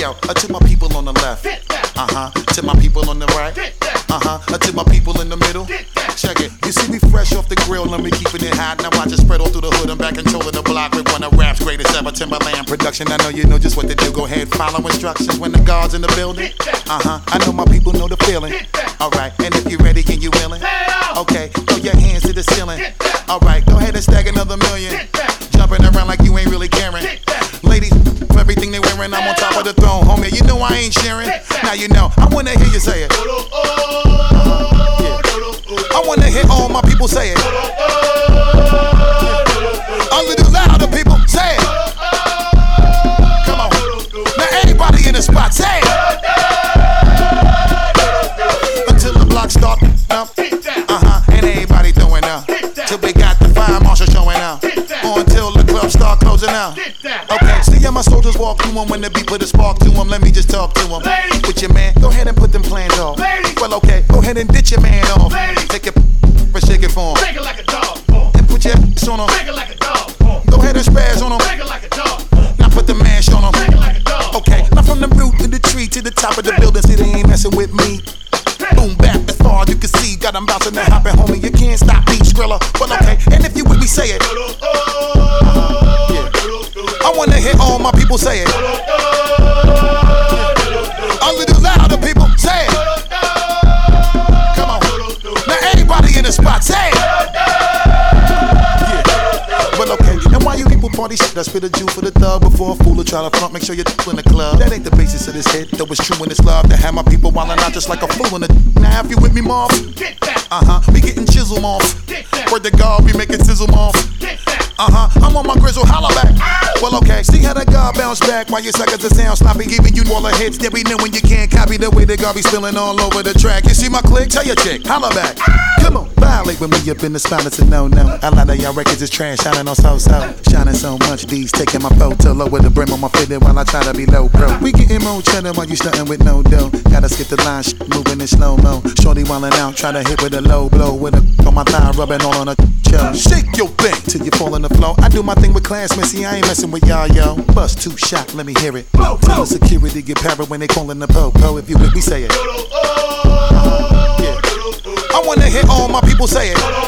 yo, to my people on the left. To my people on the right. To my people in the middle. Check it. You see me fresh off the grill, and me keeping it hot. Now watch it spread all through the hood. I'm back controlling the block with one of rap's greatest ever. Timberland production. I know you know just what to do. Go ahead, follow instructions when the guard's in the building. I know my people know the feeling. Alright, and if you're ready and you willing, okay, throw your hands to the ceiling. Alright, go ahead and stack another million. Jumping around like you ain't really caring. Ladies, everything they wearing, I'm on top of the throne. Homie, you know I ain't sharing. Now you know, I wanna hear you say it. I wanna hear all my people say it. A little louder, people, say it. Come on. Now everybody in the spot, say it. Until the block start up. And everybody throwing up. Till we got the fire marshal showing up. Until the club start closing out. Okay, see how my soldiers walk through them when the beat put a spark to them. Let me just talk to them. With your man, go ahead and put them plans off. Well, okay, go ahead and ditch your man off. Take it and shake it for him. Shake it like a dog. And put your ass on him. Shake it like a dog. Go ahead and spaz on him. Shake it like a dog. Now put the mash on him. Shake it like a dog. Okay, now from the root to the tree to the top of the building, see they ain't messing with me. Boom back as far as you can see. Got them bouncing and hopping, homie. You can't stop me, Skrilla. But okay, and if you with me, say it. I wanna hear all my people say it. A little louder, people, say it. Come on. Now everybody in the spot, say it. Well, okay, and why you people party shit? I spit a Jew for the thug before a fool to try to front. Make sure you're in the club. That ain't the basis of this hit. Though it's true in this love to have my people wildin' out just like a fool in the. Now if you with me, Marv, we getting chisel off. Word to God, we making sizzle off. I'm on my grizzle, holla back. Well, okay, see how the God bounce back while your suckers are sound sloppy, giving you all the hits that we know when you can't copy the way the God be spilling all over the track. You see my click? Tell your chick, holla back. Come on, violate with me up in the spot, it's a no-no. A lot of y'all records is trash, shining on so-so. Shining so much, D's taking my photo lower the brim on my fitted while I try to be low pro. We getting more cheddar while you stunting with no dough. Gotta skip the line, moving in slow-mo. Shorty wildin' out, try to hit with a low blow. With a on my thigh, rubbing all on a show. Shake your thing till you fall on the floor. I do my thing with class, man. See, I ain't messing with y'all, yo. Bust 2 shot, let me hear it. Tell the security get paranoid when they callin' the po-po. If you with me, say it. I wanna hear all my people say it.